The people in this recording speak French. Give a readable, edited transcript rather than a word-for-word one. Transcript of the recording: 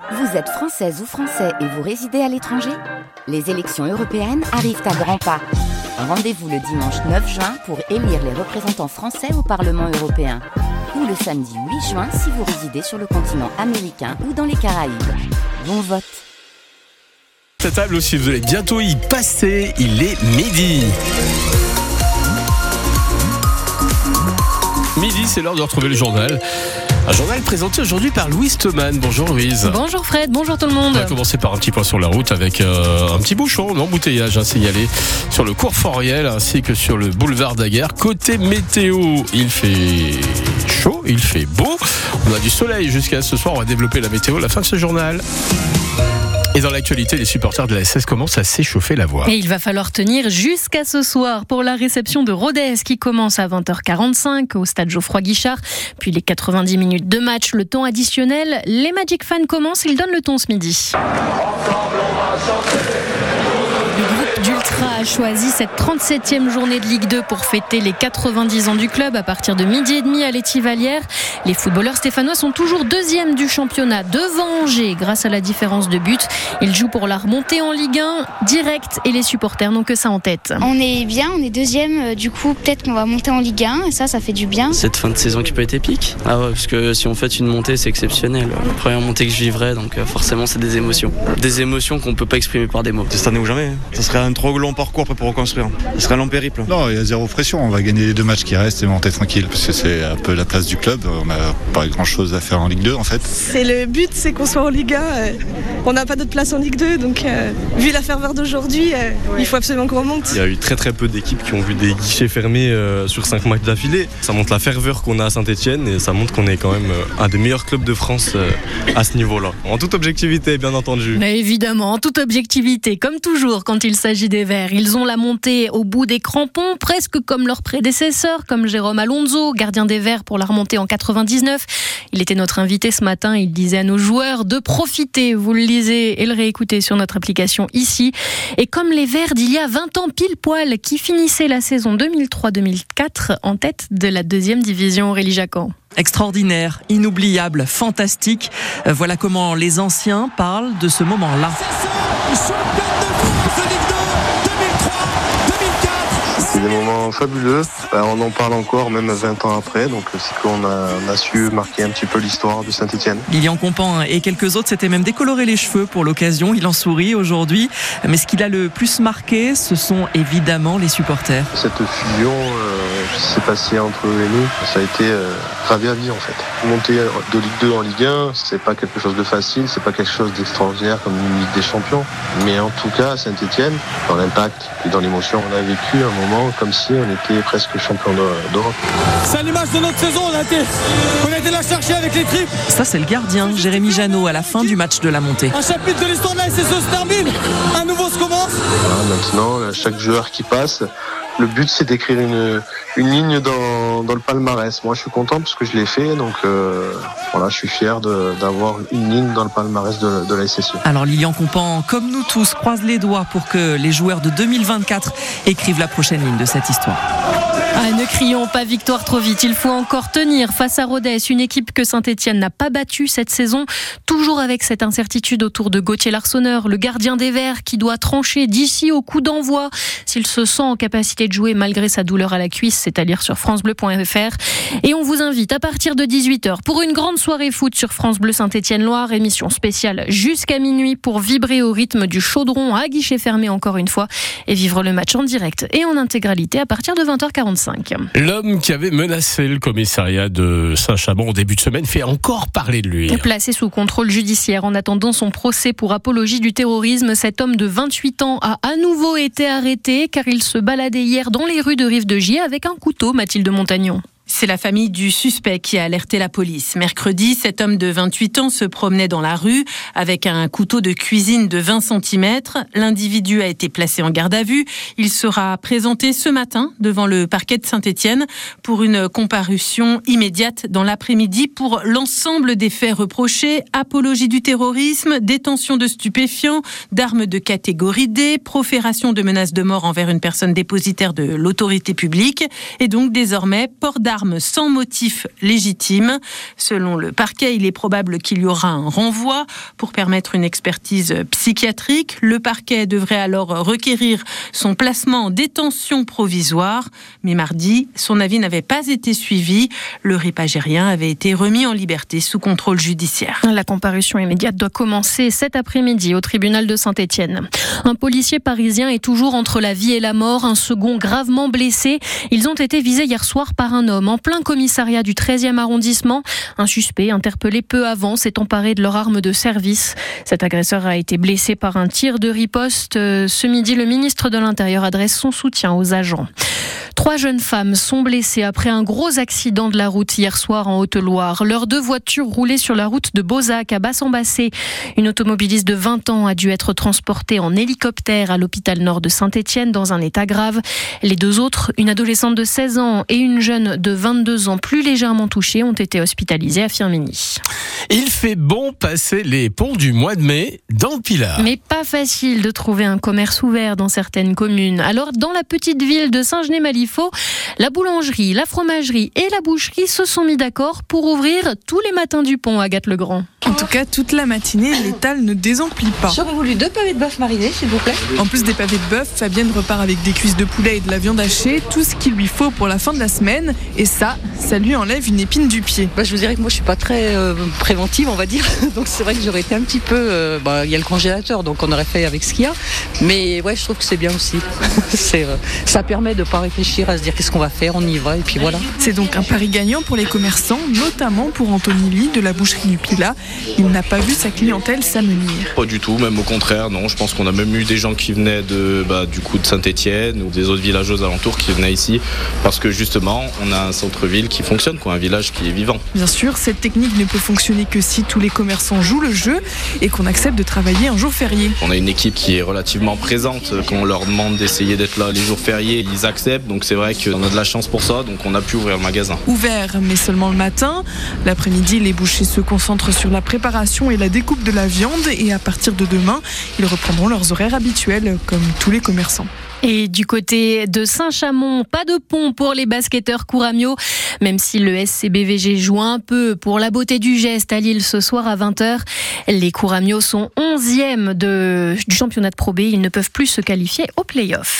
Vous êtes française ou français et vous résidez à l'étranger ? Les élections européennes arrivent à grands pas. Rendez-vous le dimanche 9 juin pour élire les représentants français au Parlement européen. Ou le samedi 8 juin si vous résidez sur le continent américain ou dans les Caraïbes. Bon vote. Cette table aussi, vous allez bientôt y passer, il est midi. Midi, c'est l'heure de retrouver le journal. Un journal présenté aujourd'hui par Louise Thoman. Bonjour Louise. Bonjour Fred, bonjour tout le monde. On va commencer par un petit point sur la route avec un petit bouchon, l'embouteillage signalé sur le cours Foriel ainsi que sur le boulevard Daguerre. Côté météo, il fait chaud, il fait beau. On a du soleil jusqu'à ce soir, on va développer la météo à la fin de ce journal. Et dans l'actualité, les supporters de la SS commencent à s'échauffer la voix. Et il va falloir tenir jusqu'à ce soir pour la réception de Rodez qui commence à 20h45 au stade Geoffroy-Guichard. Puis les 90 minutes de match, le temps additionnel. Les Magic Fans commencent, ils donnent le ton ce midi. Le groupe d'Ultra a choisi cette 37e journée de Ligue 2 pour fêter les 90 ans du club à partir de 12h30 à l'Étivalière. Les footballeurs stéphanois sont toujours deuxièmes du championnat devant Angers grâce à la différence de but. Ils jouent pour la remontée en Ligue 1 direct et les supporters n'ont que ça en tête. On est bien, on est deuxième, du coup peut-être qu'on va monter en Ligue 1 et ça fait du bien. Cette fin de saison qui peut être épique. Ah ouais, parce que si on fait une montée c'est exceptionnel. La première montée que je vivrai, donc forcément c'est des émotions. Des émotions qu'on peut pas exprimer par des mots. C'est cette année ou jamais. Ça serait un trop long parcours pour reconstruire. Ça serait un long périple. Non, il y a zéro pression. On va gagner les 2 matchs qui restent et monter tranquille. Parce que c'est un peu la place du club. On n'a pas grand chose à faire en Ligue 2 en fait. C'est le but, c'est qu'on soit en Ligue 1. On n'a pas d'autre place en Ligue 2. Donc vu la ferveur d'aujourd'hui, il faut absolument qu'on remonte. Il y a eu très peu d'équipes qui ont vu des guichets fermés sur 5 matchs d'affilée. Ça montre la ferveur qu'on a à Saint-Etienne et ça montre qu'on est quand même un des meilleurs clubs de France à ce niveau-là. En toute objectivité, bien entendu. Mais évidemment, en toute objectivité, comme toujours quand il s'agit des Verts. Ils ont la montée au bout des crampons, presque comme leurs prédécesseurs, comme Jérôme Alonso, gardien des Verts pour la remontée en 99. Il était notre invité ce matin, il disait à nos joueurs de profiter. Vous le lisez et le réécoutez sur notre application ici. Et comme les Verts d'il y a 20 ans pile poil, qui finissaient la saison 2003-2004 en tête de la 2e division, Aurélie Jacquan. Extraordinaire, inoubliable, fantastique. Voilà comment les anciens parlent de ce moment-là. C'est des moments fabuleux. On en parle encore, même 20 ans après. Donc c'est qu'on a su marquer un petit peu l'histoire de Saint-Etienne. Lilian Compan et quelques autres s'étaient même décoloré les cheveux pour l'occasion. Il en sourit aujourd'hui. Mais ce qui l'a le plus marqué, ce sont évidemment les supporters. Cette fusion qui s'est passée entre eux et nous, ça a été gravé à vie en fait. Monter de Ligue 2 en Ligue 1, c'est pas quelque chose de facile, c'est pas quelque chose d'extraordinaire comme une Ligue des Champions. Mais en tout cas, Saint-Etienne, dans l'impact et dans l'émotion, on a vécu un moment comme si on était presque champion d'Europe. C'est à l'image de notre saison, on a été la chercher avec les tripes. Ça c'est le gardien, Jérémy Janot, à la fin du match de la montée. Un chapitre de l'histoire de la SSE se termine, un nouveau se commence. Voilà, maintenant, chaque joueur qui passe, le but c'est d'écrire une ligne dans le palmarès. Moi je suis content parce que je l'ai fait, donc voilà, je suis fier d'avoir une ligne dans le palmarès de la SSE. Alors Lilian Compan, comme nous tous, croise les doigts pour que les joueurs de 2024 écrivent la prochaine ligne de cette histoire. Ah, ne crions pas victoire trop vite, il faut encore tenir face à Rodez, une équipe que Saint-Etienne n'a pas battue cette saison, toujours avec cette incertitude autour de Gauthier Larsonneur, le gardien des Verts qui doit trancher d'ici au coup d'envoi s'il se sent en capacité de jouer malgré sa douleur à la cuisse, c'est à lire sur francebleu.fr. Et on vous invite à partir de 18h pour une grande soirée foot sur France Bleu Saint-Etienne-Loire, émission spéciale jusqu'à minuit pour vibrer au rythme du chaudron à guichet fermé encore une fois et vivre le match en direct et en intégralité à partir de 20h45. L'homme qui avait menacé le commissariat de Saint-Chamond au début de semaine fait encore parler de lui. Placé sous contrôle judiciaire en attendant son procès pour apologie du terrorisme, cet homme de 28 ans a à nouveau été arrêté car il se baladait hier dans les rues de Rive-de-Gier avec un couteau, Mathilde Montagnon. C'est la famille du suspect qui a alerté la police. Mercredi, cet homme de 28 ans se promenait dans la rue avec un couteau de cuisine de 20 cm. L'individu a été placé en garde à vue. Il sera présenté ce matin devant le parquet de Saint-Etienne pour une comparution immédiate dans l'après-midi pour l'ensemble des faits reprochés. Apologie du terrorisme, détention de stupéfiants, d'armes de catégorie D, profération de menaces de mort envers une personne dépositaire de l'autorité publique et donc désormais port d'armes arme sans motif légitime. Selon le parquet, il est probable qu'il y aura un renvoi pour permettre une expertise psychiatrique. Le parquet devrait alors requérir son placement en détention provisoire. Mais mardi, son avis n'avait pas été suivi. Le RIP algérien avait été remis en liberté sous contrôle judiciaire. La comparution immédiate doit commencer cet après-midi au tribunal de Saint-Étienne. Un policier parisien est toujours entre la vie et la mort, un second gravement blessé. Ils ont été visés hier soir par un homme en plein commissariat du 13e arrondissement. Un suspect interpellé peu avant s'est emparé de leur arme de service. Cet agresseur a été blessé par un tir de riposte. Ce midi, le ministre de l'Intérieur adresse son soutien aux agents. 3 jeunes femmes sont blessées après un gros accident de la route hier soir en Haute-Loire. Leurs 2 voitures roulaient sur la route de Beauzac à Basse-en-Bassée. Une automobiliste de 20 ans a dû être transportée en hélicoptère à l'hôpital nord de Saint-Étienne dans un état grave. Les 2 autres, une adolescente de 16 ans et une jeune de 22 ans plus légèrement touchées, ont été hospitalisées à Firminy. Il fait bon passer les ponts du mois de mai dans le Pilat. Mais pas facile de trouver un commerce ouvert dans certaines communes. Alors, dans la petite ville de Saint-Genès-Malifaux, la boulangerie, la fromagerie et la boucherie se sont mis d'accord pour ouvrir tous les matins du pont, Agathe Legrand. En tout cas, toute la matinée, l'étal ne désemplit pas. J'aurais voulu 2 pavés de bœuf marinés, s'il vous plaît. En plus des pavés de bœuf, Fabienne repart avec des cuisses de poulet et de la viande hachée, tout ce qu'il lui faut pour la fin de la semaine. Et ça lui enlève une épine du pied. Je vous dirais que moi, je suis pas très préventive, on va dire. Donc c'est vrai que j'aurais été un petit peu... Il y a le congélateur, donc on aurait fait avec ce qu'il y a. Mais ouais, je trouve que c'est bien aussi. Ça permet de ne pas réfléchir à se dire qu'est-ce qu'on va faire, on y va, et puis voilà. C'est donc un pari gagnant pour les commerçants, notamment pour Anthony Lee de la boucherie du Pilat. Il n'a pas vu sa clientèle s'amenuire. Pas du tout, même au contraire, non. Je pense qu'on a même eu des gens qui venaient de Saint-Étienne ou des autres villages aux alentours qui venaient ici parce que justement, on a un centre-ville qui fonctionne, un village qui est vivant. Bien sûr, cette technique ne peut fonctionner que si tous les commerçants jouent le jeu et qu'on accepte de travailler un jour férié. On a une équipe qui est relativement présente. Quand on leur demande d'essayer d'être là les jours fériés, ils acceptent. Donc c'est vrai qu'on a de la chance pour ça, donc on a pu ouvrir le magasin. Ouvert, mais seulement le matin. L'après-midi, les bouchers se concentrent sur la préparation et la découpe de la viande et à partir de demain, ils reprendront leurs horaires habituels comme tous les commerçants. Et du côté de Saint-Chamond, pas de pont pour les basketteurs Couramio. Même si le SCBVG joue un peu pour la beauté du geste à Lille ce soir à 20h, les Couramio sont 11e du championnat de Pro B. Ils ne peuvent plus se qualifier aux play-offs.